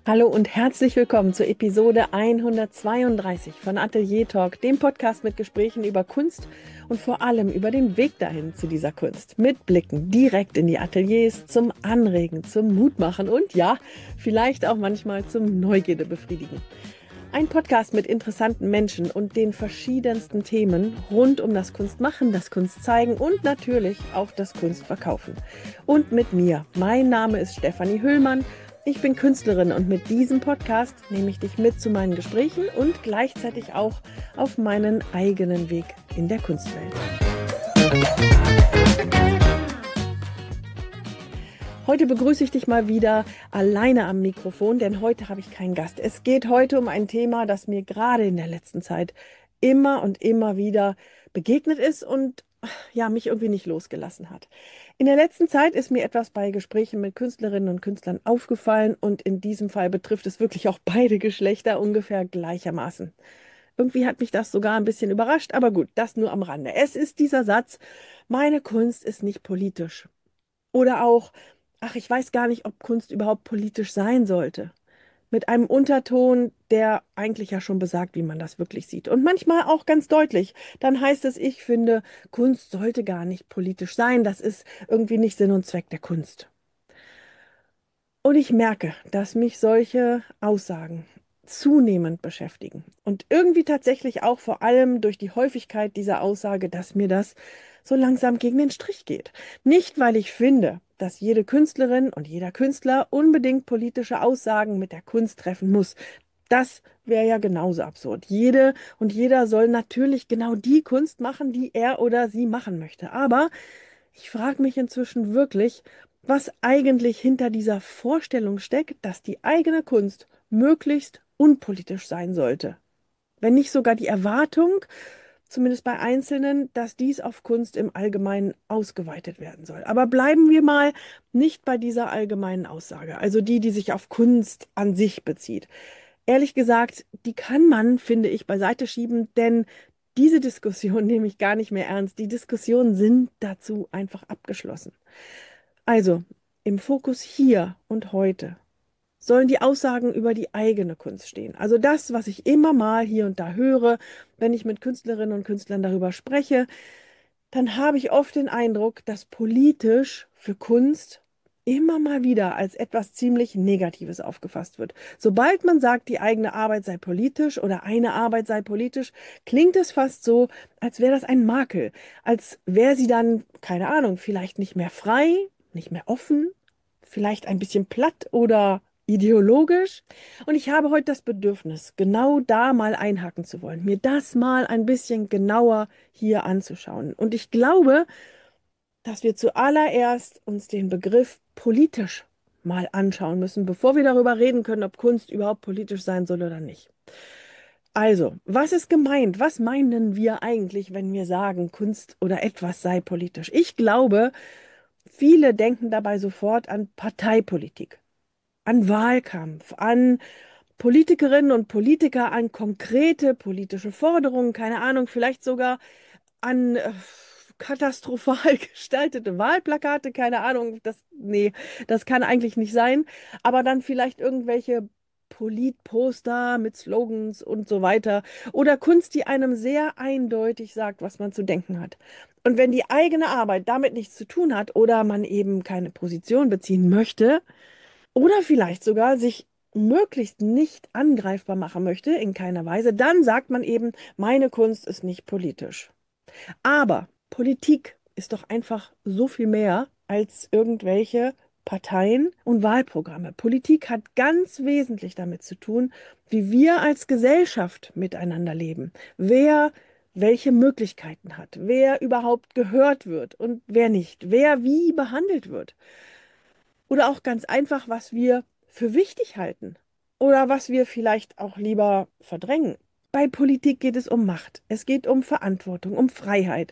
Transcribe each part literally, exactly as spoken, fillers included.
Hallo und herzlich willkommen zur Episode hundertzweiunddreißig von Atelier Talk, dem Podcast mit Gesprächen über Kunst und vor allem über den Weg dahin zu dieser Kunst. Mit Blicken direkt in die Ateliers, zum Anregen, zum Mutmachen und ja, vielleicht auch manchmal zum Neugierde befriedigen. Ein Podcast mit interessanten Menschen und den verschiedensten Themen rund um das Kunstmachen, das Kunstzeigen und natürlich auch das Kunstverkaufen. Und mit mir, mein Name ist Stefanie Hüllmann. Ich bin Künstlerin und mit diesem Podcast nehme ich dich mit zu meinen Gesprächen und gleichzeitig auch auf meinen eigenen Weg in der Kunstwelt. Heute begrüße ich dich mal wieder alleine am Mikrofon, denn heute habe ich keinen Gast. Es geht heute um ein Thema, das mir gerade in der letzten Zeit immer und immer wieder begegnet ist und ja, mich irgendwie nicht losgelassen hat. In der letzten Zeit ist mir etwas bei Gesprächen mit Künstlerinnen und Künstlern aufgefallen und in diesem Fall betrifft es wirklich auch beide Geschlechter ungefähr gleichermaßen. Irgendwie hat mich das sogar ein bisschen überrascht, aber gut, das nur am Rande. Es ist dieser Satz: Meine Kunst ist nicht politisch. Oder auch: Ach, ich weiß gar nicht, ob Kunst überhaupt politisch sein sollte. Mit einem Unterton, der eigentlich ja schon besagt, wie man das wirklich sieht. Und manchmal auch ganz deutlich. Dann heißt es, ich finde, Kunst sollte gar nicht politisch sein. Das ist irgendwie nicht Sinn und Zweck der Kunst. Und ich merke, dass mich solche Aussagen zunehmend beschäftigen. Und irgendwie tatsächlich auch vor allem durch die Häufigkeit dieser Aussage, dass mir das so langsam gegen den Strich geht. Nicht, weil ich finde, dass jede Künstlerin und jeder Künstler unbedingt politische Aussagen mit der Kunst treffen muss. Das wäre ja genauso absurd. Jede und jeder soll natürlich genau die Kunst machen, die er oder sie machen möchte. Aber ich frage mich inzwischen wirklich, was eigentlich hinter dieser Vorstellung steckt, dass die eigene Kunst möglichst unpolitisch sein sollte. Wenn nicht sogar die Erwartung, zumindest bei Einzelnen, dass dies auf Kunst im Allgemeinen ausgeweitet werden soll. Aber bleiben wir mal nicht bei dieser allgemeinen Aussage, also die, die sich auf Kunst an sich bezieht. Ehrlich gesagt, die kann man, finde ich, beiseite schieben, denn diese Diskussion nehme ich gar nicht mehr ernst. Die Diskussionen sind dazu einfach abgeschlossen. Also, im Fokus hier und heute sollen die Aussagen über die eigene Kunst stehen. Also das, was ich immer mal hier und da höre, wenn ich mit Künstlerinnen und Künstlern darüber spreche, dann habe ich oft den Eindruck, dass politisch für Kunst immer mal wieder als etwas ziemlich Negatives aufgefasst wird. Sobald man sagt, die eigene Arbeit sei politisch oder eine Arbeit sei politisch, klingt es fast so, als wäre das ein Makel, als wäre sie dann, keine Ahnung, vielleicht nicht mehr frei, nicht mehr offen, vielleicht ein bisschen platt oder ideologisch. Und ich habe heute das Bedürfnis, genau da mal einhaken zu wollen, mir das mal ein bisschen genauer hier anzuschauen. Und ich glaube, dass wir zuallererst uns den Begriff politisch mal anschauen müssen, bevor wir darüber reden können, ob Kunst überhaupt politisch sein soll oder nicht. Also, was ist gemeint? Was meinen wir eigentlich, wenn wir sagen, Kunst oder etwas sei politisch? Ich glaube, viele denken dabei sofort an Parteipolitik, an Wahlkampf, an Politikerinnen und Politiker, an konkrete politische Forderungen, keine Ahnung, vielleicht sogar an äh, katastrophal gestaltete Wahlplakate, keine Ahnung, das, nee, das kann eigentlich nicht sein, aber dann vielleicht irgendwelche Politposter mit Slogans und so weiter oder Kunst, die einem sehr eindeutig sagt, was man zu denken hat. Und wenn die eigene Arbeit damit nichts zu tun hat oder man eben keine Position beziehen möchte, oder vielleicht sogar sich möglichst nicht angreifbar machen möchte, in keiner Weise, dann sagt man eben, meine Kunst ist nicht politisch. Aber Politik ist doch einfach so viel mehr als irgendwelche Parteien und Wahlprogramme. Politik hat ganz wesentlich damit zu tun, wie wir als Gesellschaft miteinander leben, wer welche Möglichkeiten hat, wer überhaupt gehört wird und wer nicht, wer wie behandelt wird. Oder auch ganz einfach, was wir für wichtig halten oder was wir vielleicht auch lieber verdrängen. Bei Politik geht es um Macht, es geht um Verantwortung, um Freiheit.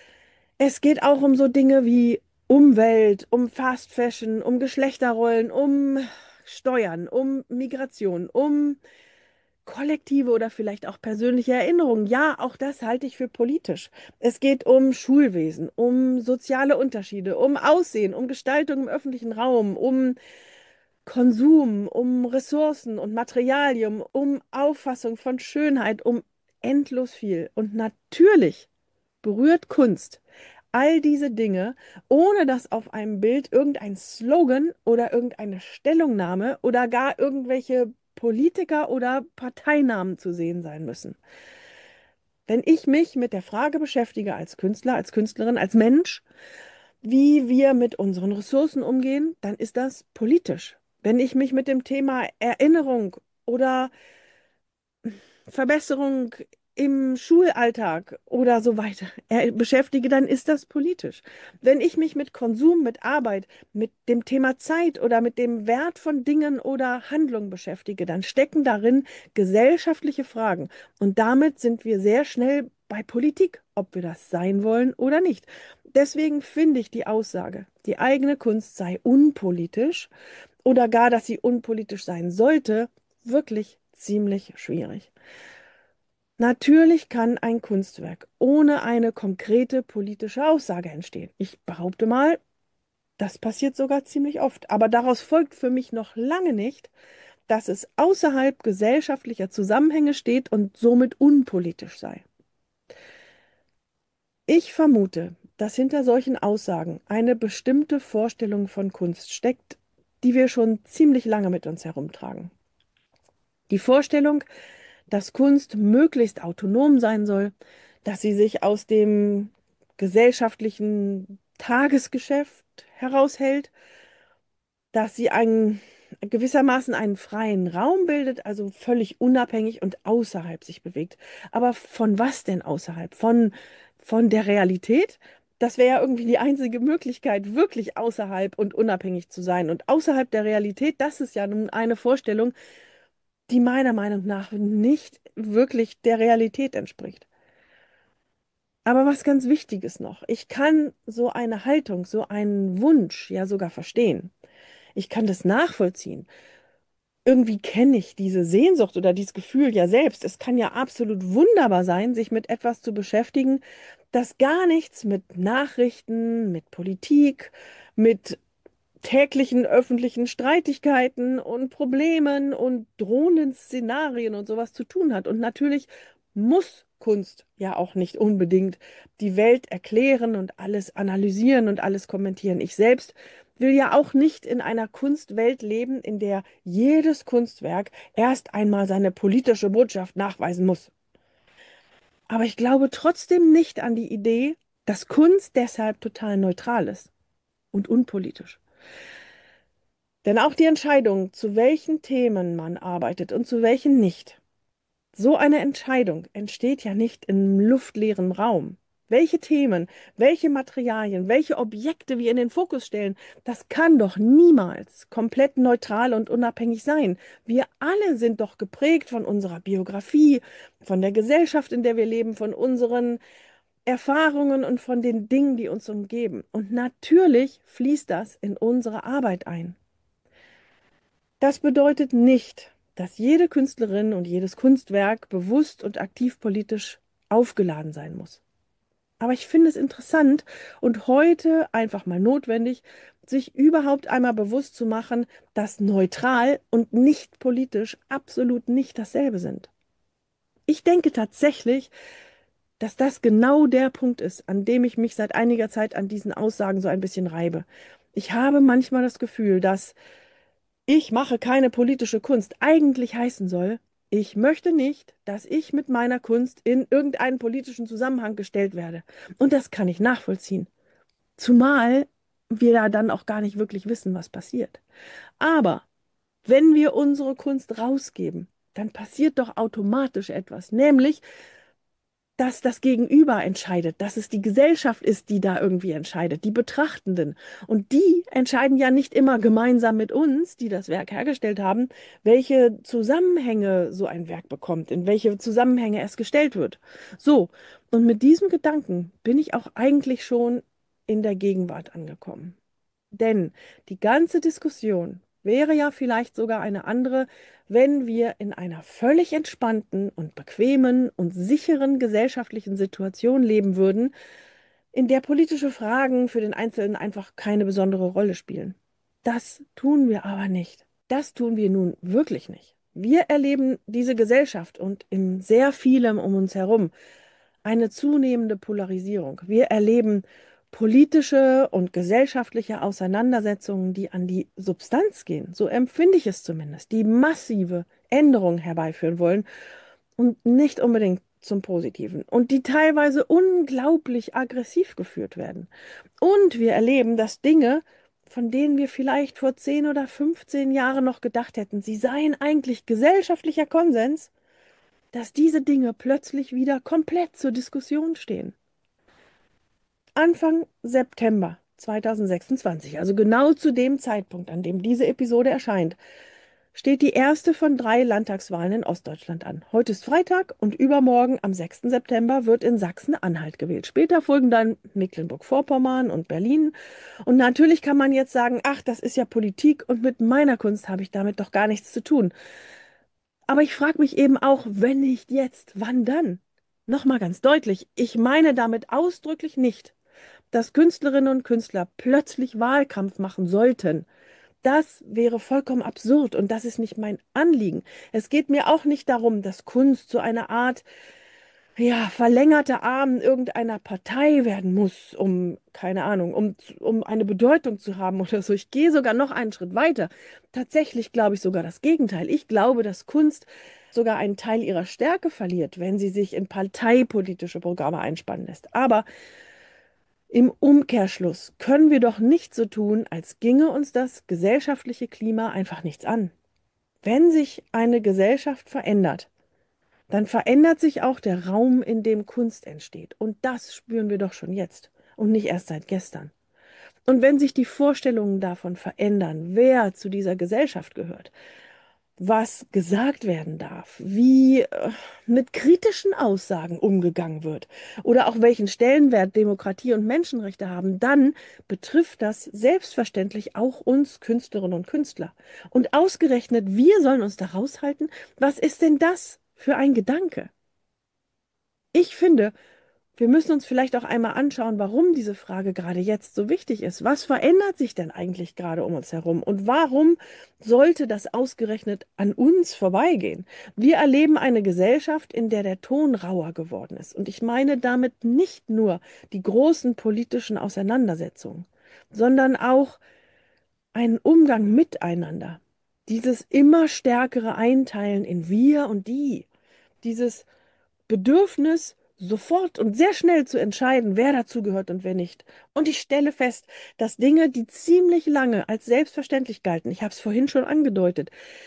Es geht auch um so Dinge wie Umwelt, um Fast Fashion, um Geschlechterrollen, um Steuern, um Migration, um kollektive oder vielleicht auch persönliche Erinnerungen. Ja, auch das halte ich für politisch. Es geht um Schulwesen, um soziale Unterschiede, um Aussehen, um Gestaltung im öffentlichen Raum, um Konsum, um Ressourcen und Materialien, um Auffassung von Schönheit, um endlos viel. Und natürlich berührt Kunst all diese Dinge, ohne dass auf einem Bild irgendein Slogan oder irgendeine Stellungnahme oder gar irgendwelche Politiker oder Parteinamen zu sehen sein müssen. Wenn ich mich mit der Frage beschäftige als Künstler, als Künstlerin, als Mensch, wie wir mit unseren Ressourcen umgehen, dann ist das politisch. Wenn ich mich mit dem Thema Erinnerung oder Verbesserung im Schulalltag oder so weiter äh, beschäftige, dann ist das politisch. Wenn ich mich mit Konsum, mit Arbeit, mit dem Thema Zeit oder mit dem Wert von Dingen oder Handlungen beschäftige, dann stecken darin gesellschaftliche Fragen. Und damit sind wir sehr schnell bei Politik, ob wir das sein wollen oder nicht. Deswegen finde ich die Aussage, die eigene Kunst sei unpolitisch oder gar, dass sie unpolitisch sein sollte, wirklich ziemlich schwierig. Natürlich kann ein Kunstwerk ohne eine konkrete politische Aussage entstehen. Ich behaupte mal, das passiert sogar ziemlich oft. Aber daraus folgt für mich noch lange nicht, dass es außerhalb gesellschaftlicher Zusammenhänge steht und somit unpolitisch sei. Ich vermute, dass hinter solchen Aussagen eine bestimmte Vorstellung von Kunst steckt, die wir schon ziemlich lange mit uns herumtragen. Die Vorstellung, dass Kunst möglichst autonom sein soll, dass sie sich aus dem gesellschaftlichen Tagesgeschäft heraushält, dass sie einen, gewissermaßen einen freien Raum bildet, also völlig unabhängig und außerhalb sich bewegt. Aber von was denn außerhalb? Von, von der Realität? Das wäre ja irgendwie die einzige Möglichkeit, wirklich außerhalb und unabhängig zu sein. Und außerhalb der Realität, das ist ja nun eine Vorstellung, die meiner Meinung nach nicht wirklich der Realität entspricht. Aber was ganz wichtig ist noch, ich kann so eine Haltung, so einen Wunsch ja sogar verstehen. Ich kann das nachvollziehen. Irgendwie kenne ich diese Sehnsucht oder dieses Gefühl ja selbst. Es kann ja absolut wunderbar sein, sich mit etwas zu beschäftigen, das gar nichts mit Nachrichten, mit Politik, mit täglichen öffentlichen Streitigkeiten und Problemen und drohenden Szenarien und sowas zu tun hat. Und natürlich muss Kunst ja auch nicht unbedingt die Welt erklären und alles analysieren und alles kommentieren. Ich selbst will ja auch nicht in einer Kunstwelt leben, in der jedes Kunstwerk erst einmal seine politische Botschaft nachweisen muss. Aber ich glaube trotzdem nicht an die Idee, dass Kunst deshalb total neutral ist und unpolitisch. Denn auch die Entscheidung, zu welchen Themen man arbeitet und zu welchen nicht, so eine Entscheidung entsteht ja nicht im luftleeren Raum. Welche Themen, welche Materialien, welche Objekte wir in den Fokus stellen, das kann doch niemals komplett neutral und unabhängig sein. Wir alle sind doch geprägt von unserer Biografie, von der Gesellschaft, in der wir leben, von unseren Erfahrungen und von den Dingen, die uns umgeben. Und natürlich fließt das in unsere Arbeit ein. Das bedeutet nicht, dass jede Künstlerin und jedes Kunstwerk bewusst und aktiv politisch aufgeladen sein muss. Aber ich finde es interessant und heute einfach mal notwendig, sich überhaupt einmal bewusst zu machen, dass neutral und nicht politisch absolut nicht dasselbe sind. Ich denke tatsächlich, dass das genau der Punkt ist, an dem ich mich seit einiger Zeit an diesen Aussagen so ein bisschen reibe. Ich habe manchmal das Gefühl, dass ich mache keine politische Kunst eigentlich heißen soll, ich möchte nicht, dass ich mit meiner Kunst in irgendeinen politischen Zusammenhang gestellt werde. Und das kann ich nachvollziehen. Zumal wir da dann auch gar nicht wirklich wissen, was passiert. Aber wenn wir unsere Kunst rausgeben, dann passiert doch automatisch etwas, nämlich dass das Gegenüber entscheidet, dass es die Gesellschaft ist, die da irgendwie entscheidet, die Betrachtenden. Und die entscheiden ja nicht immer gemeinsam mit uns, die das Werk hergestellt haben, welche Zusammenhänge so ein Werk bekommt, in welche Zusammenhänge es gestellt wird. So, und mit diesem Gedanken bin ich auch eigentlich schon in der Gegenwart angekommen. Denn die ganze Diskussion wäre ja vielleicht sogar eine andere, wenn wir in einer völlig entspannten und bequemen und sicheren gesellschaftlichen Situation leben würden, in der politische Fragen für den Einzelnen einfach keine besondere Rolle spielen. Das tun wir aber nicht. Das tun wir nun wirklich nicht. Wir erleben diese Gesellschaft und in sehr vielem um uns herum eine zunehmende Polarisierung. Wir erleben politische und gesellschaftliche Auseinandersetzungen, die an die Substanz gehen. So empfinde ich es zumindest, die massive Änderungen herbeiführen wollen und nicht unbedingt zum Positiven und die teilweise unglaublich aggressiv geführt werden. Und wir erleben, dass Dinge, von denen wir vielleicht vor zehn oder fünfzehn Jahren noch gedacht hätten, sie seien eigentlich gesellschaftlicher Konsens, dass diese Dinge plötzlich wieder komplett zur Diskussion stehen. Anfang September zweitausendsechsundzwanzig, also genau zu dem Zeitpunkt, an dem diese Episode erscheint, steht die erste von drei Landtagswahlen in Ostdeutschland an. Heute ist Freitag und übermorgen, am sechsten September, wird in Sachsen-Anhalt gewählt. Später folgen dann Mecklenburg-Vorpommern und Berlin. Und natürlich kann man jetzt sagen, ach, das ist ja Politik und mit meiner Kunst habe ich damit doch gar nichts zu tun. Aber ich frage mich eben auch, wenn nicht jetzt, wann dann? Nochmal ganz deutlich, ich meine damit ausdrücklich nicht, dass Künstlerinnen und Künstler plötzlich Wahlkampf machen sollten. Das wäre vollkommen absurd und das ist nicht mein Anliegen. Es geht mir auch nicht darum, dass Kunst so eine Art, ja, verlängerter Arm irgendeiner Partei werden muss, um, keine Ahnung, um, um eine Bedeutung zu haben oder so. Ich gehe sogar noch einen Schritt weiter. Tatsächlich glaube ich sogar das Gegenteil. Ich glaube, dass Kunst sogar einen Teil ihrer Stärke verliert, wenn sie sich in parteipolitische Programme einspannen lässt. Aber im Umkehrschluss können wir doch nicht so tun, als ginge uns das gesellschaftliche Klima einfach nichts an. Wenn sich eine Gesellschaft verändert, dann verändert sich auch der Raum, in dem Kunst entsteht. Und das spüren wir doch schon jetzt und nicht erst seit gestern. Und wenn sich die Vorstellungen davon verändern, wer zu dieser Gesellschaft gehört, was gesagt werden darf, wie äh, mit kritischen Aussagen umgegangen wird oder auch welchen Stellenwert Demokratie und Menschenrechte haben, dann betrifft das selbstverständlich auch uns Künstlerinnen und Künstler. Und ausgerechnet wir sollen uns da raushalten. Was ist denn das für ein Gedanke? Ich finde, wir müssen uns vielleicht auch einmal anschauen, warum diese Frage gerade jetzt so wichtig ist. Was verändert sich denn eigentlich gerade um uns herum? Und warum sollte das ausgerechnet an uns vorbeigehen? Wir erleben eine Gesellschaft, in der der Ton rauer geworden ist. Und ich meine damit nicht nur die großen politischen Auseinandersetzungen, sondern auch einen Umgang miteinander. Dieses immer stärkere Einteilen in wir und die. Dieses Bedürfnis, sofort und sehr schnell zu entscheiden, wer dazugehört und wer nicht. Und ich stelle fest, dass Dinge, die ziemlich lange als selbstverständlich galten, ich habe es vorhin schon angedeutet,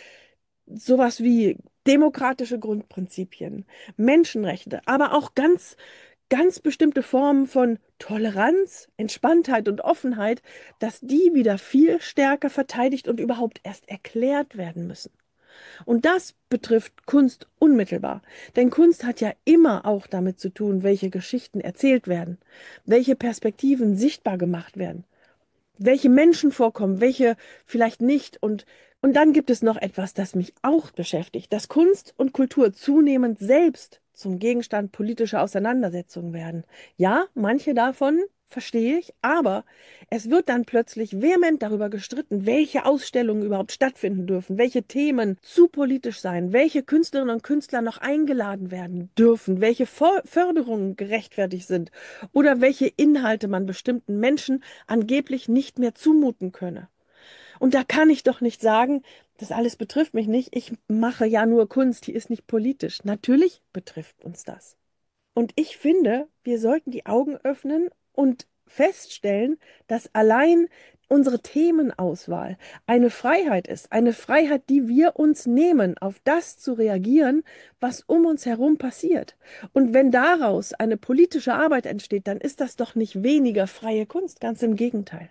sowas wie demokratische Grundprinzipien, Menschenrechte, aber auch ganz, ganz bestimmte Formen von Toleranz, Entspanntheit und Offenheit, dass die wieder viel stärker verteidigt und überhaupt erst erklärt werden müssen. Und das betrifft Kunst unmittelbar. Denn Kunst hat ja immer auch damit zu tun, welche Geschichten erzählt werden, welche Perspektiven sichtbar gemacht werden, welche Menschen vorkommen, welche vielleicht nicht. Und, und dann gibt es noch etwas, das mich auch beschäftigt, dass Kunst und Kultur zunehmend selbst zum Gegenstand politischer Auseinandersetzungen werden. Ja, manche davon verstehe ich, aber es wird dann plötzlich vehement darüber gestritten, welche Ausstellungen überhaupt stattfinden dürfen, welche Themen zu politisch sein, welche Künstlerinnen und Künstler noch eingeladen werden dürfen, welche For- Förderungen gerechtfertigt sind oder welche Inhalte man bestimmten Menschen angeblich nicht mehr zumuten könne. Und da kann ich doch nicht sagen, das alles betrifft mich nicht, ich mache ja nur Kunst, die ist nicht politisch. Natürlich betrifft uns das. Und ich finde, wir sollten die Augen öffnen und feststellen, dass allein unsere Themenauswahl eine Freiheit ist, eine Freiheit, die wir uns nehmen, auf das zu reagieren, was um uns herum passiert. Und wenn daraus eine politische Arbeit entsteht, dann ist das doch nicht weniger freie Kunst, ganz im Gegenteil.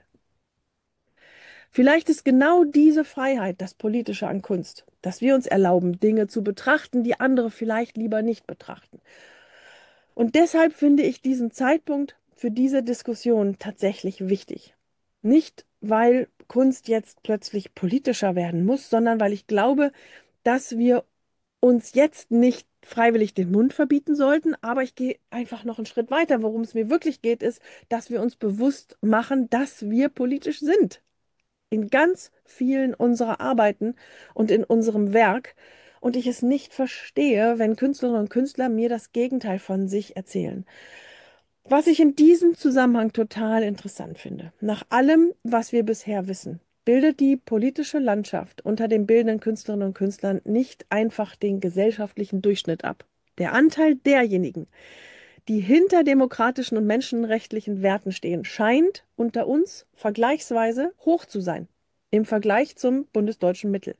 Vielleicht ist genau diese Freiheit das Politische an Kunst, dass wir uns erlauben, Dinge zu betrachten, die andere vielleicht lieber nicht betrachten. Und deshalb finde ich diesen Zeitpunkt für diese Diskussion tatsächlich wichtig. Nicht, weil Kunst jetzt plötzlich politischer werden muss, sondern weil ich glaube, dass wir uns jetzt nicht freiwillig den Mund verbieten sollten. Aber ich gehe einfach noch einen Schritt weiter. Worum es mir wirklich geht, ist, dass wir uns bewusst machen, dass wir politisch sind. in ganz vielen unserer Arbeiten und in unserem Werk. Und ich es nicht verstehe, wenn Künstlerinnen und Künstler mir das Gegenteil von sich erzählen. Was ich in diesem Zusammenhang total interessant finde, nach allem, was wir bisher wissen, bildet die politische Landschaft unter den bildenden Künstlerinnen und Künstlern nicht einfach den gesellschaftlichen Durchschnitt ab. Der Anteil derjenigen, die hinter demokratischen und menschenrechtlichen Werten stehen, scheint unter uns vergleichsweise hoch zu sein im Vergleich zum bundesdeutschen Mittel.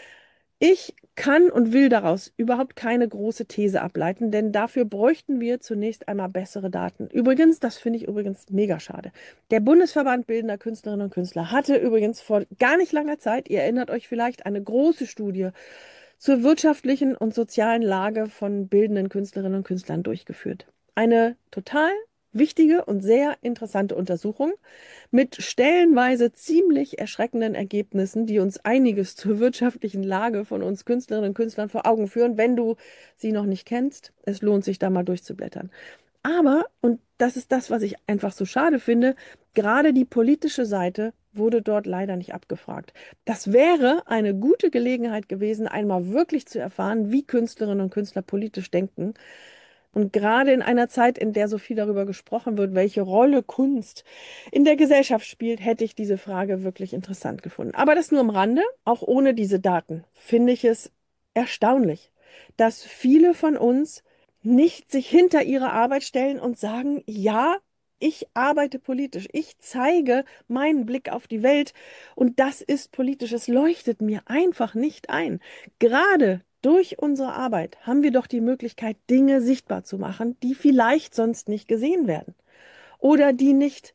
Ich kann und will daraus überhaupt keine große These ableiten, denn dafür bräuchten wir zunächst einmal bessere Daten. Übrigens, das finde ich übrigens mega schade. Der Bundesverband Bildender Künstlerinnen und Künstler hatte übrigens vor gar nicht langer Zeit, ihr erinnert euch vielleicht, eine große Studie zur wirtschaftlichen und sozialen Lage von bildenden Künstlerinnen und Künstlern durchgeführt. Eine total wichtige und sehr interessante Untersuchung mit stellenweise ziemlich erschreckenden Ergebnissen, die uns einiges zur wirtschaftlichen Lage von uns Künstlerinnen und Künstlern vor Augen führen. Wenn du sie noch nicht kennst, es lohnt sich da mal durchzublättern. Aber, und das ist das, was ich einfach so schade finde, gerade die politische Seite wurde dort leider nicht abgefragt. Das wäre eine gute Gelegenheit gewesen, einmal wirklich zu erfahren, wie Künstlerinnen und Künstler politisch denken. Und gerade in einer Zeit, in der so viel darüber gesprochen wird, welche Rolle Kunst in der Gesellschaft spielt, hätte ich diese Frage wirklich interessant gefunden. Aber das nur am Rande. Auch ohne diese Daten finde ich es erstaunlich, dass viele von uns nicht sich hinter ihre Arbeit stellen und sagen, ja, ich arbeite politisch, ich zeige meinen Blick auf die Welt und das ist politisch. Es leuchtet mir einfach nicht ein. Gerade durch unsere Arbeit haben wir doch die Möglichkeit, Dinge sichtbar zu machen, die vielleicht sonst nicht gesehen werden oder die nicht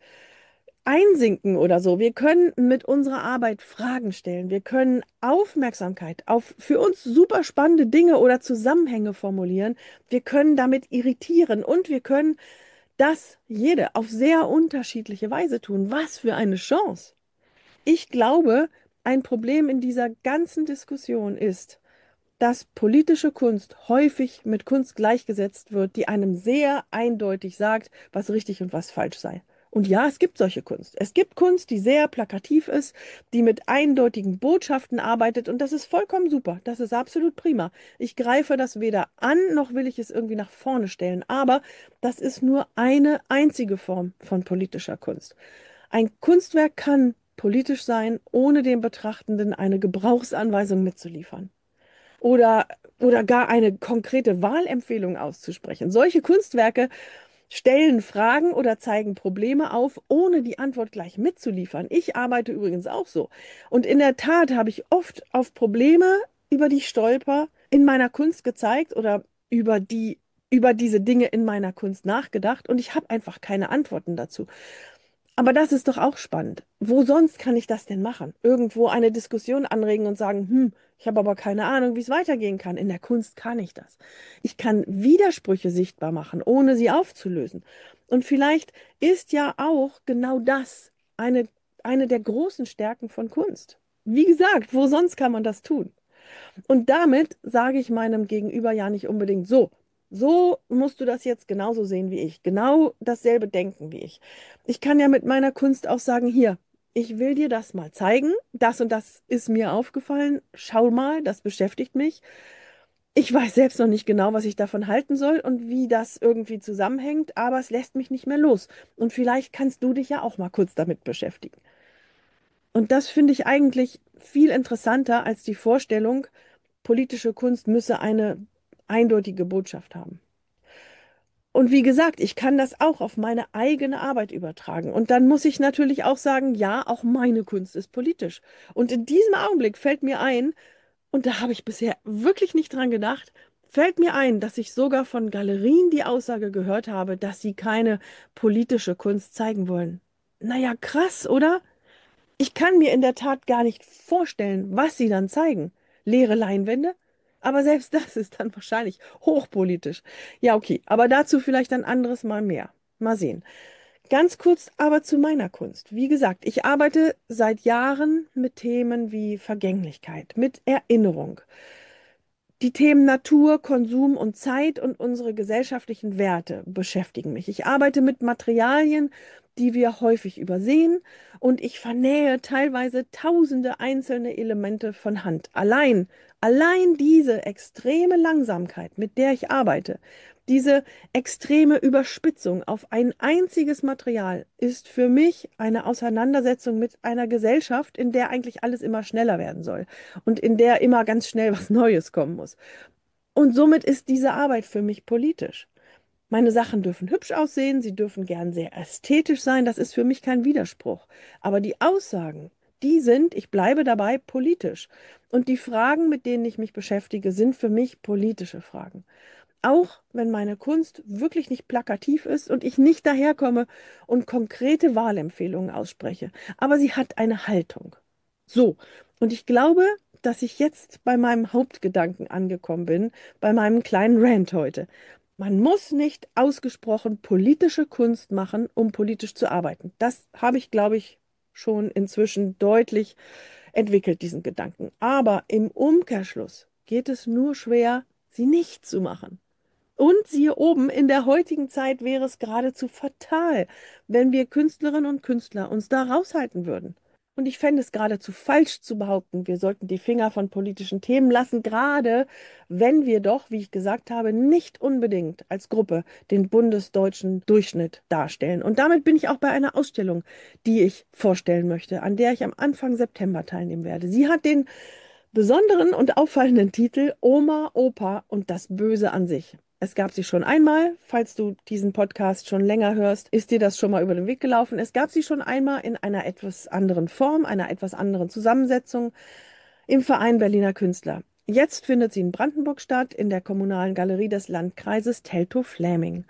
einsinken oder so. Wir können mit unserer Arbeit Fragen stellen. Wir können Aufmerksamkeit auf für uns super spannende Dinge oder Zusammenhänge formulieren. Wir können damit irritieren und wir können das jede auf sehr unterschiedliche Weise tun. Was für eine Chance! Ich glaube, ein Problem in dieser ganzen Diskussion ist, dass politische Kunst häufig mit Kunst gleichgesetzt wird, die einem sehr eindeutig sagt, was richtig und was falsch sei. Und ja, es gibt solche Kunst. Es gibt Kunst, die sehr plakativ ist, die mit eindeutigen Botschaften arbeitet und das ist vollkommen super. Das ist absolut prima. Ich greife das weder an, noch will ich es irgendwie nach vorne stellen, aber das ist nur eine einzige Form von politischer Kunst. Ein Kunstwerk kann politisch sein, ohne dem Betrachtenden eine Gebrauchsanweisung mitzuliefern oder, oder gar eine konkrete Wahlempfehlung auszusprechen. Solche Kunstwerke stellen Fragen oder zeigen Probleme auf, ohne die Antwort gleich mitzuliefern. Ich arbeite übrigens auch so. Und in der Tat habe ich oft auf Probleme, über die ich stolper, in meiner Kunst gezeigt oder über die, über diese Dinge in meiner Kunst nachgedacht und ich habe einfach keine Antworten dazu. Aber das ist doch auch spannend. Wo sonst kann ich das denn machen? Irgendwo eine Diskussion anregen und sagen, hm, ich habe aber keine Ahnung, wie es weitergehen kann. In der Kunst kann ich das. Ich kann Widersprüche sichtbar machen, ohne sie aufzulösen. Und vielleicht ist ja auch genau das eine, eine der großen Stärken von Kunst. Wie gesagt, wo sonst kann man das tun? Und damit sage ich meinem Gegenüber ja nicht unbedingt so. So musst du das jetzt genauso sehen wie ich, genau dasselbe denken wie ich. Ich kann ja mit meiner Kunst auch sagen, hier, ich will dir das mal zeigen. Das und das ist mir aufgefallen. Schau mal, das beschäftigt mich. Ich weiß selbst noch nicht genau, was ich davon halten soll und wie das irgendwie zusammenhängt, aber es lässt mich nicht mehr los. Und vielleicht kannst du dich ja auch mal kurz damit beschäftigen. Und das finde ich eigentlich viel interessanter als die Vorstellung, politische Kunst müsse eine eindeutige Botschaft haben. Und wie gesagt, ich kann das auch auf meine eigene Arbeit übertragen. Und dann muss ich natürlich auch sagen, ja, auch meine Kunst ist politisch. Und in diesem Augenblick fällt mir ein, und da habe ich bisher wirklich nicht dran gedacht, fällt mir ein, dass ich sogar von Galerien die Aussage gehört habe, dass sie keine politische Kunst zeigen wollen. Naja, krass, oder? Ich kann mir in der Tat gar nicht vorstellen, was sie dann zeigen. Leere Leinwände? Aber selbst das ist dann wahrscheinlich hochpolitisch. Ja, okay, aber dazu vielleicht ein anderes Mal mehr. Mal sehen. Ganz kurz aber zu meiner Kunst. Wie gesagt, ich arbeite seit Jahren mit Themen wie Vergänglichkeit, mit Erinnerung, Die Themen Natur, Konsum und Zeit und unsere gesellschaftlichen Werte beschäftigen mich. Ich arbeite mit Materialien, die wir häufig übersehen, und ich vernähe teilweise tausende einzelne Elemente von Hand. Allein, allein diese extreme Langsamkeit, mit der ich arbeite, diese extreme Überspitzung auf ein einziges Material ist für mich eine Auseinandersetzung mit einer Gesellschaft, in der eigentlich alles immer schneller werden soll und in der immer ganz schnell was Neues kommen muss. Und somit ist diese Arbeit für mich politisch. Meine Sachen dürfen hübsch aussehen, sie dürfen gern sehr ästhetisch sein, das ist für mich kein Widerspruch. Aber die Aussagen, die sind, ich bleibe dabei, politisch. Und die Fragen, mit denen ich mich beschäftige, sind für mich politische Fragen. Auch wenn meine Kunst wirklich nicht plakativ ist und ich nicht daherkomme und konkrete Wahlempfehlungen ausspreche, aber sie hat eine Haltung. So, und ich glaube, dass ich jetzt bei meinem Hauptgedanken angekommen bin, bei meinem kleinen Rant heute. Man muss nicht ausgesprochen politische Kunst machen, um politisch zu arbeiten. Das habe ich, glaube ich, schon inzwischen deutlich entwickelt, diesen Gedanken. Aber im Umkehrschluss geht es nur schwer, sie nicht zu machen. Und siehe oben, in der heutigen Zeit wäre es geradezu fatal, wenn wir Künstlerinnen und Künstler uns da raushalten würden. Und ich fände es geradezu falsch zu behaupten, wir sollten die Finger von politischen Themen lassen, gerade wenn wir doch, wie ich gesagt habe, nicht unbedingt als Gruppe den bundesdeutschen Durchschnitt darstellen. Und damit bin ich auch bei einer Ausstellung, die ich vorstellen möchte, an der ich am Anfang September teilnehmen werde. Sie hat den besonderen und auffallenden Titel Oma, Opa und das Böse an sich. Es gab sie schon einmal, falls du diesen Podcast schon länger hörst, ist dir das schon mal über den Weg gelaufen. Es gab sie schon einmal in einer etwas anderen Form, einer etwas anderen Zusammensetzung im Verein Berliner Künstler. Jetzt findet sie in Brandenburg statt, in der Kommunalen Galerie des Landkreises Teltow-Fläming.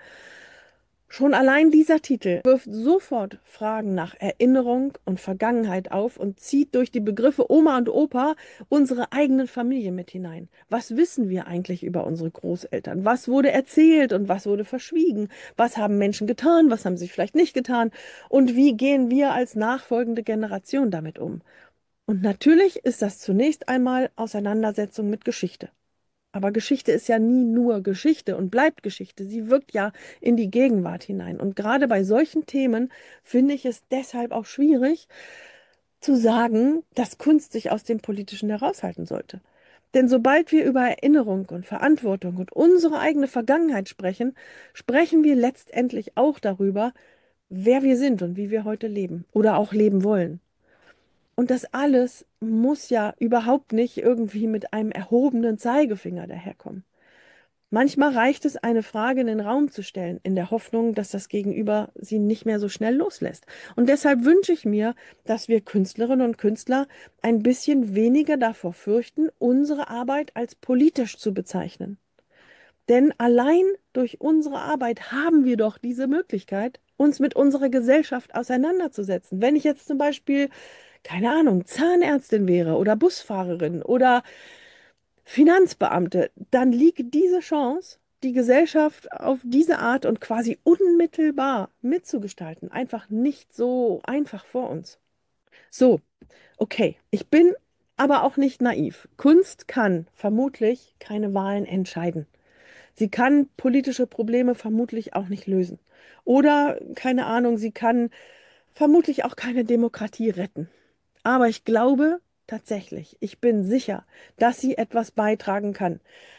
Schon allein dieser Titel wirft sofort Fragen nach Erinnerung und Vergangenheit auf und zieht durch die Begriffe Oma und Opa unsere eigenen Familie mit hinein. Was wissen wir eigentlich über unsere Großeltern? Was wurde erzählt und was wurde verschwiegen? Was haben Menschen getan? Was haben sie vielleicht nicht getan? Und wie gehen wir als nachfolgende Generation damit um? Und natürlich ist das zunächst einmal Auseinandersetzung mit Geschichte. Aber Geschichte ist ja nie nur Geschichte und bleibt Geschichte. Sie wirkt ja in die Gegenwart hinein. Und gerade bei solchen Themen finde ich es deshalb auch schwierig zu sagen, dass Kunst sich aus dem Politischen heraushalten sollte. Denn sobald wir über Erinnerung und Verantwortung und unsere eigene Vergangenheit sprechen, sprechen wir letztendlich auch darüber, wer wir sind und wie wir heute leben oder auch leben wollen. Und das alles muss ja überhaupt nicht irgendwie mit einem erhobenen Zeigefinger daherkommen. Manchmal reicht es, eine Frage in den Raum zu stellen, in der Hoffnung, dass das Gegenüber sie nicht mehr so schnell loslässt. Und deshalb wünsche ich mir, dass wir Künstlerinnen und Künstler ein bisschen weniger davor fürchten, unsere Arbeit als politisch zu bezeichnen. Denn allein durch unsere Arbeit haben wir doch diese Möglichkeit, uns mit unserer Gesellschaft auseinanderzusetzen. Wenn ich jetzt zum Beispiel, keine Ahnung, Zahnärztin wäre oder Busfahrerin oder Finanzbeamte, dann liegt diese Chance, die Gesellschaft auf diese Art und quasi unmittelbar mitzugestalten, einfach nicht so einfach vor uns. So, okay, ich bin aber auch nicht naiv. Kunst kann vermutlich keine Wahlen entscheiden. Sie kann politische Probleme vermutlich auch nicht lösen. Oder, keine Ahnung, sie kann vermutlich auch keine Demokratie retten. Aber ich glaube tatsächlich, ich bin sicher, dass sie etwas beitragen kann.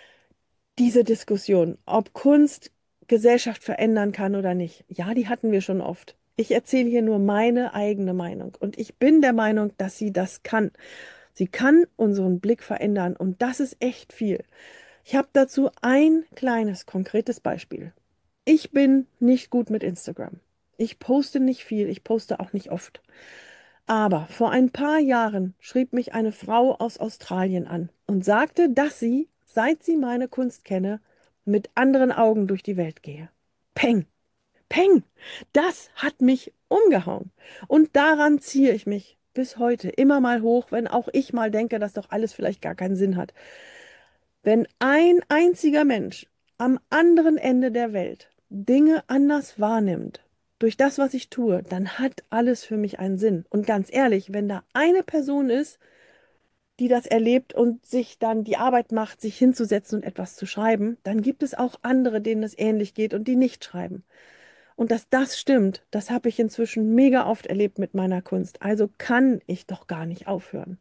Diese Diskussion, ob Kunst Gesellschaft verändern kann oder nicht, ja, die hatten wir schon oft. Ich erzähle hier nur meine eigene Meinung und ich bin der Meinung, dass sie das kann. Sie kann unseren Blick verändern und das ist echt viel. Ich habe dazu ein kleines konkretes Beispiel. Ich bin nicht gut mit Instagram. Ich poste nicht viel, ich poste auch nicht oft. Aber vor ein paar Jahren schrieb mich eine Frau aus Australien an und sagte, dass sie, seit sie meine Kunst kenne, mit anderen Augen durch die Welt gehe. Peng, Peng, das hat mich umgehauen. Und daran ziehe ich mich bis heute immer mal hoch, wenn auch ich mal denke, dass doch alles vielleicht gar keinen Sinn hat. Wenn ein einziger Mensch am anderen Ende der Welt Dinge anders wahrnimmt, durch das, was ich tue, dann hat alles für mich einen Sinn. Und ganz ehrlich, wenn da eine Person ist, die das erlebt und sich dann die Arbeit macht, sich hinzusetzen und etwas zu schreiben, dann gibt es auch andere, denen es ähnlich geht und die nicht schreiben. Und dass das stimmt, das habe ich inzwischen mega oft erlebt mit meiner Kunst. Also kann ich doch gar nicht aufhören.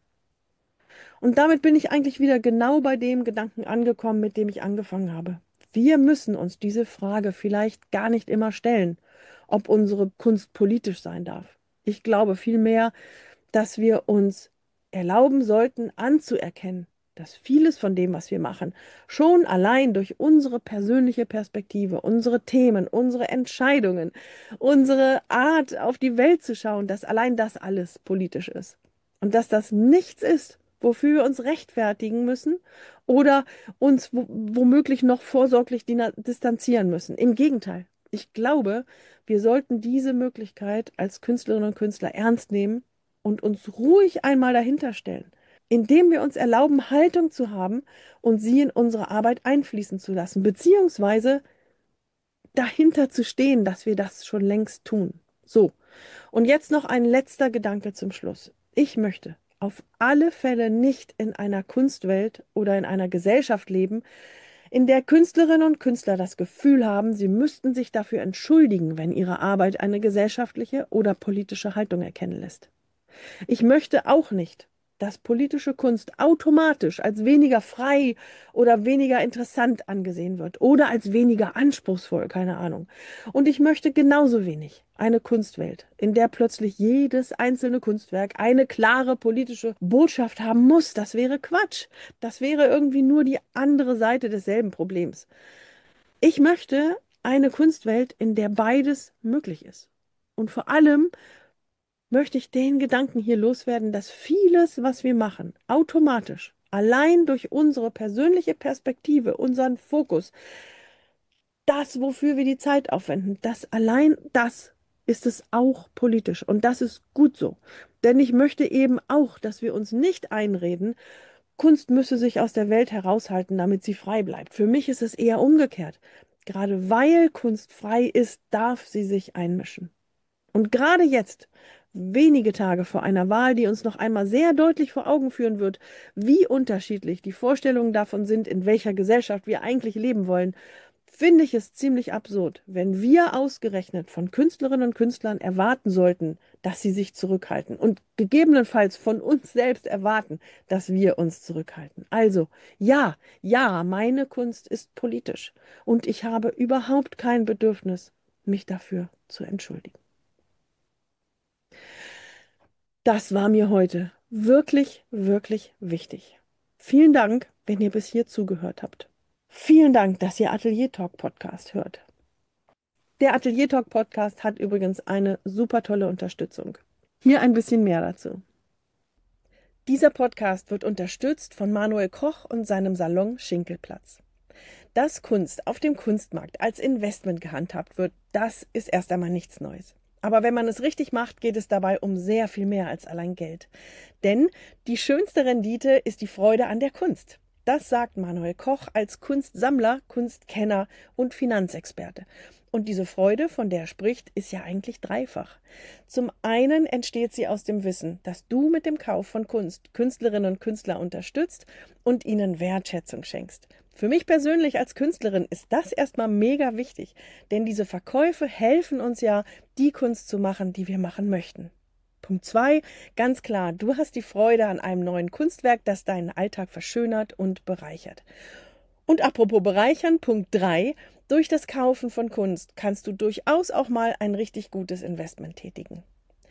Und damit bin ich eigentlich wieder genau bei dem Gedanken angekommen, mit dem ich angefangen habe. Wir müssen uns diese Frage vielleicht gar nicht immer stellen, ob unsere Kunst politisch sein darf. Ich glaube vielmehr, dass wir uns erlauben sollten, anzuerkennen, dass vieles von dem, was wir machen, schon allein durch unsere persönliche Perspektive, unsere Themen, unsere Entscheidungen, unsere Art, auf die Welt zu schauen, dass allein das alles politisch ist. Und dass das nichts ist, wofür wir uns rechtfertigen müssen oder uns womöglich noch vorsorglich distanzieren müssen. Im Gegenteil, ich glaube, wir sollten diese Möglichkeit als Künstlerinnen und Künstler ernst nehmen und uns ruhig einmal dahinter stellen, indem wir uns erlauben, Haltung zu haben und sie in unsere Arbeit einfließen zu lassen, beziehungsweise dahinter zu stehen, dass wir das schon längst tun. So, und jetzt noch ein letzter Gedanke zum Schluss. Ich möchte auf alle Fälle nicht in einer Kunstwelt oder in einer Gesellschaft leben, in der Künstlerinnen und Künstler das Gefühl haben, sie müssten sich dafür entschuldigen, wenn ihre Arbeit eine gesellschaftliche oder politische Haltung erkennen lässt. Ich möchte auch nicht, dass politische Kunst automatisch als weniger frei oder weniger interessant angesehen wird oder als weniger anspruchsvoll, keine Ahnung. Und ich möchte genauso wenig eine Kunstwelt, in der plötzlich jedes einzelne Kunstwerk eine klare politische Botschaft haben muss. Das wäre Quatsch. Das wäre irgendwie nur die andere Seite desselben Problems. Ich möchte eine Kunstwelt, in der beides möglich ist. Und vor allem möchte ich den Gedanken hier loswerden, dass vieles, was wir machen, automatisch, allein durch unsere persönliche Perspektive, unseren Fokus, das, wofür wir die Zeit aufwenden, das allein das ist es auch politisch. Und das ist gut so. Denn ich möchte eben auch, dass wir uns nicht einreden, Kunst müsse sich aus der Welt heraushalten, damit sie frei bleibt. Für mich ist es eher umgekehrt. Gerade weil Kunst frei ist, darf sie sich einmischen. Und gerade jetzt, wenige Tage vor einer Wahl, die uns noch einmal sehr deutlich vor Augen führen wird, wie unterschiedlich die Vorstellungen davon sind, in welcher Gesellschaft wir eigentlich leben wollen, finde ich es ziemlich absurd, wenn wir ausgerechnet von Künstlerinnen und Künstlern erwarten sollten, dass sie sich zurückhalten und gegebenenfalls von uns selbst erwarten, dass wir uns zurückhalten. Also, ja, ja, meine Kunst ist politisch und ich habe überhaupt kein Bedürfnis, mich dafür zu entschuldigen. Das war mir heute wirklich, wirklich wichtig. Vielen Dank, wenn ihr bis hier zugehört habt. Vielen Dank, dass ihr Atelier Talk Podcast hört. Der Atelier Talk Podcast hat übrigens eine super tolle Unterstützung. Hier ein bisschen mehr dazu. Dieser Podcast wird unterstützt von Manuel Koch und seinem Salon Schinkelplatz. Dass Kunst auf dem Kunstmarkt als Investment gehandhabt wird, das ist erst einmal nichts Neues. Aber wenn man es richtig macht, geht es dabei um sehr viel mehr als allein Geld. Denn die schönste Rendite ist die Freude an der Kunst. Das sagt Manuel Koch als Kunstsammler, Kunstkenner und Finanzexperte. Und diese Freude, von der er spricht, ist ja eigentlich dreifach. Zum einen entsteht sie aus dem Wissen, dass du mit dem Kauf von Kunst Künstlerinnen und Künstler unterstützt und ihnen Wertschätzung schenkst. Für mich persönlich als Künstlerin ist das erstmal mega wichtig, denn diese Verkäufe helfen uns ja, die Kunst zu machen, die wir machen möchten. Punkt zwei, ganz klar, du hast die Freude an einem neuen Kunstwerk, das deinen Alltag verschönert und bereichert. Und apropos bereichern, Punkt drei, durch das Kaufen von Kunst kannst du durchaus auch mal ein richtig gutes Investment tätigen.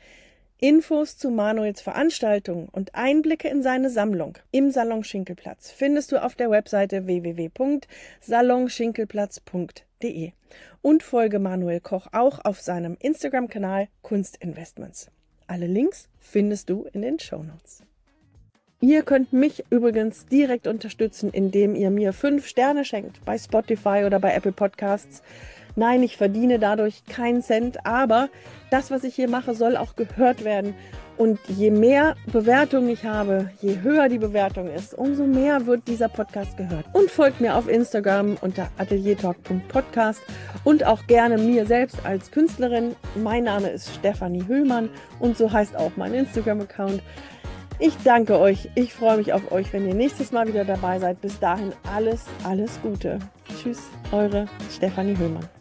Infos zu Manuels Veranstaltungen und Einblicke in seine Sammlung im Salon Schinkelplatz findest du auf der Webseite w w w punkt salon schinkelplatz punkt d e und folge Manuel Koch auch auf seinem Instagram-Kanal Kunstinvestments. Alle Links findest du in den Shownotes. Ihr könnt mich übrigens direkt unterstützen, indem ihr mir fünf Sterne schenkt bei Spotify oder bei Apple Podcasts. Nein, ich verdiene dadurch keinen Cent, aber das, was ich hier mache, soll auch gehört werden. Und je mehr Bewertungen ich habe, je höher die Bewertung ist, umso mehr wird dieser Podcast gehört. Und folgt mir auf Instagram unter ateliertalk punkt podcast und auch gerne mir selbst als Künstlerin. Mein Name ist Stefanie Höhlmann und so heißt auch mein Instagram-Account. Ich danke euch. Ich freue mich auf euch, wenn ihr nächstes Mal wieder dabei seid. Bis dahin alles, alles Gute. Tschüss, eure Stefanie Höhlmann.